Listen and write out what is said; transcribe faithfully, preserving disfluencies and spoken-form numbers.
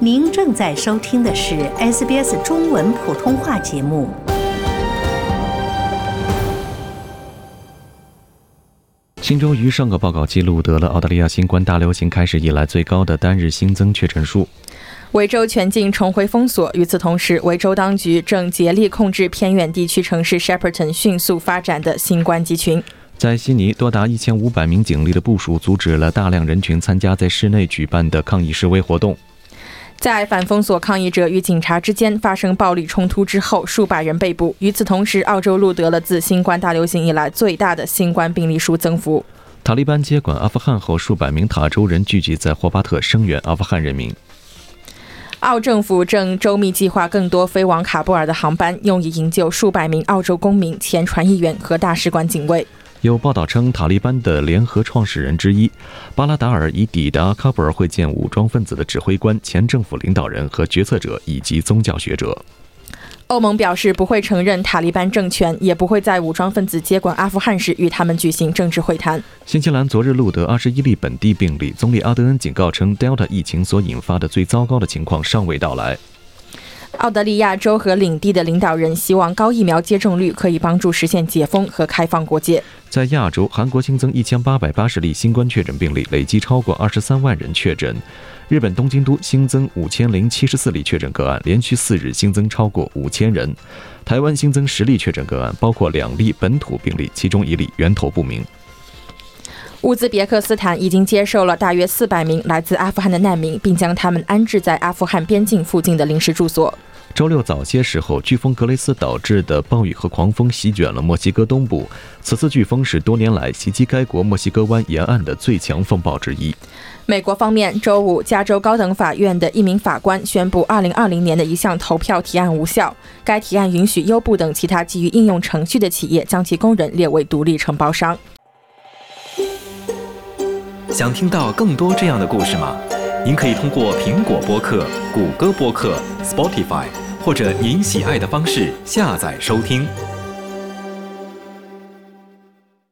您正在收听的是 S B S 中文普通话节目。 新州于上个报告记录得了澳大利亚新冠大流行开始以来最高的单日新增确诊数。 维州全境重回封锁，与此同时，维州当局正竭力控制偏远地区城市 Shepparton 迅速发展的新冠疾群。 在悉尼，多达一千五百名警力的部署阻止了大量人群参加在室内举办的抗议示威活动。 在反封锁抗议者与警察之间发生暴力冲突之后，数百人被捕。与此同时，澳洲录得了自新冠大流行以来最大的新冠病例数增幅。 塔利班接管阿富汗后，数百名塔州人聚集在霍巴特声援阿富汗人民。 澳政府正周密计划更多飞往喀布尔的航班，用以营救数百名澳洲公民、前传译员和大使馆警卫。 有报道称，塔利班的联合创始人之一巴拉达尔已抵达喀布尔会见武装分子的指挥官、前政府领导人和决策者以及宗教学者。 欧盟表示不会承认塔利班政权，也不会在武装分子接管阿富汗时与他们举行政治会谈。 新西兰昨日录得二十一例本地病例，总理阿德恩警告称 Delta 疫情所引发的最糟糕的情况尚未到来。 澳大利亚州和领地的领导人希望高疫苗接种率可以帮助实现解封和开放国界。 在亚洲，韩国新增一千八百八十例新冠确诊病例，累计超过二十三万人确诊。日本东京都新增五千零七十四例确诊个案，连续四日新增超过五千人。台湾新增十例确诊个案，包括两例本土病例，其中一例源头不明。 乌兹别克斯坦已经接受了大约四百名来自阿富汗的难民，并将他们安置在阿富汗边境附近的临时住所。 周六早些时候，飓风格雷斯导致的暴雨和狂风席卷了墨西哥东部。此次飓风是多年来袭击该国墨西哥湾沿岸的最强风暴之一。 美国方面，周五，加州高等法院的一名法官宣布二零二零年的一项投票提案无效。该提案允许优步等其他基于应用程序的企业将其工人列为独立承包商。 想听到更多这样的故事吗？您可以通过苹果播客、谷歌播客、Spotify 或者您喜爱的方式下载收听。